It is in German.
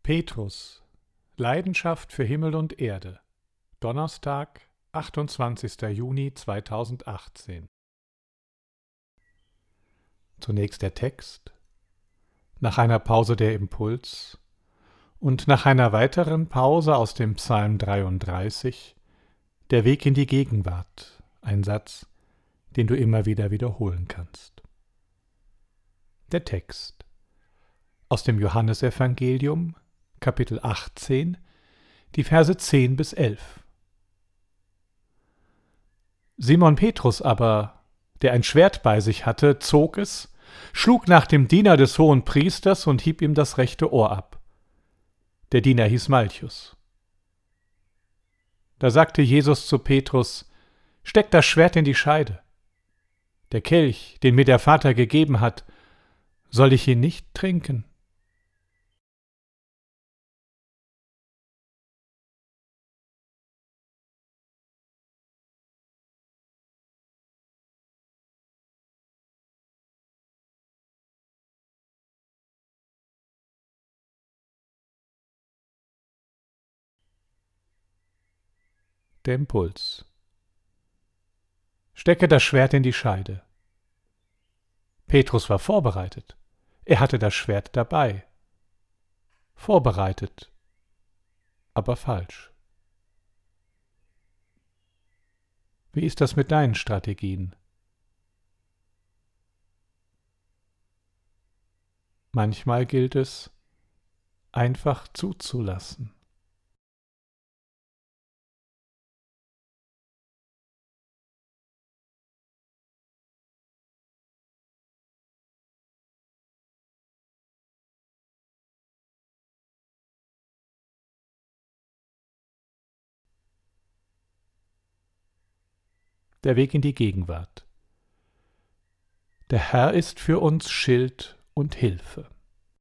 Petrus, Leidenschaft für Himmel und Erde. Donnerstag, 28. Juni 2018. Zunächst der Text, nach einer Pause der Impuls und nach einer weiteren Pause aus dem Psalm 33 der Weg in die Gegenwart, ein Satz, den du immer wieder wiederholen kannst. Der Text aus dem Johannesevangelium, Kapitel 18, die Verse 10 bis 11. Simon Petrus aber, der ein Schwert bei sich hatte, zog es, schlug nach dem Diener des Hohenpriesters und hieb ihm das rechte Ohr ab. Der Diener hieß Malchus. Da sagte Jesus zu Petrus: Steck das Schwert in die Scheide. Der Kelch, den mir der Vater gegeben hat, soll ich ihn nicht trinken? Der Impuls. Stecke das Schwert in die Scheide. Petrus war vorbereitet. Er hatte das Schwert dabei. Vorbereitet, aber falsch. Wie ist das mit deinen Strategien? Manchmal gilt es, einfach zuzulassen. Der Weg in die Gegenwart. Der Herr ist für uns Schild und Hilfe.